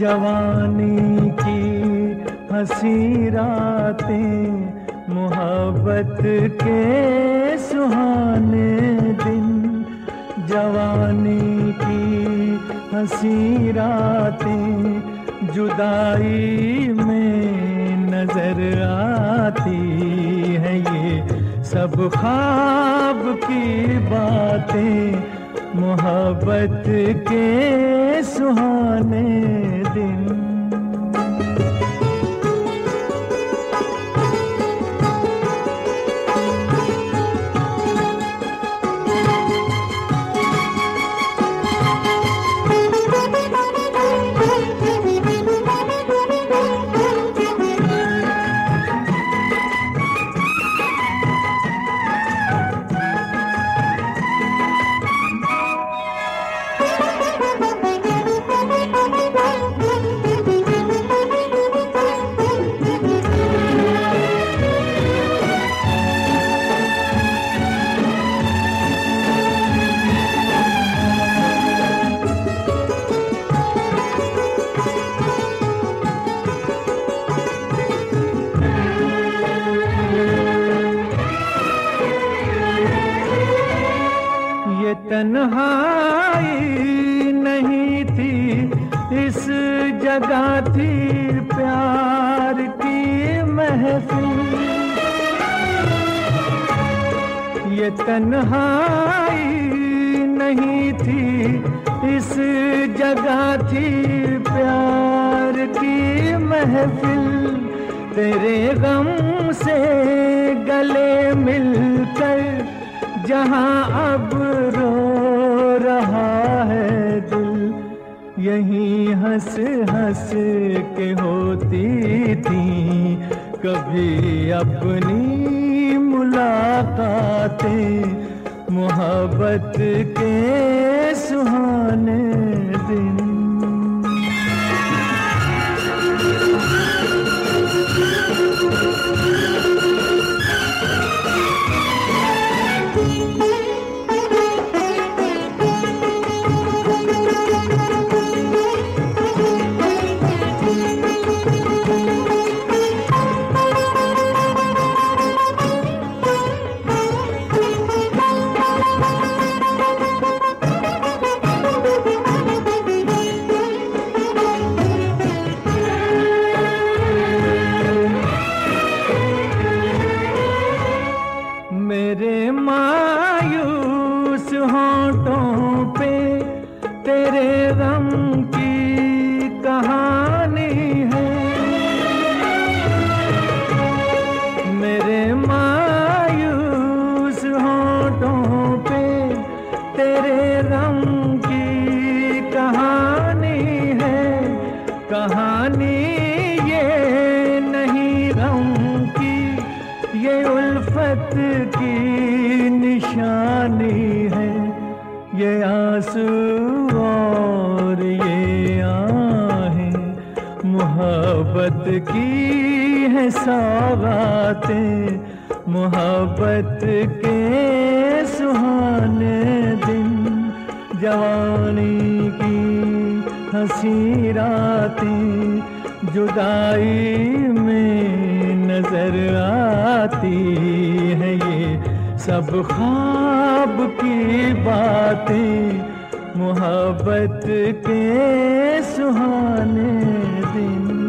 जवानी की हंसी रातें, मोहब्बत के सुहाने दिन। जवानी की हंसी रातें जुदाई में नजर आती है, ये सब ख्वाब की बातें, मोहब्बत के सुहाने दिन। तन्हाई नहीं थी इस जगह थी प्यार की महफिल। ये तन्हाई नहीं थी इस जगह थी प्यार की महफिल। तेरे गम से गले मिलकर जहां अब रो रहा है दिल, यहीं हंस हंस के होती थी कभी अपनी मुलाकातें, मोहब्बत के सुहाने दिन। मेरे मायूस होंठों पे तेरे गम की कहानी है। मेरे मायूस होंठों पे तेरे गम की कहानी है। कहानी ये नहीं गम की, ये उल्फत की निशानी है। ये आंसू और ये आहें मोहब्बत की है सौगातें, मोहब्बत के सुहाने दिन। जवानी की हंसी रातें जुदाई में नजर आती है, ये सब ख्वाब की बातें, मोहब्बत के सुहाने दिन।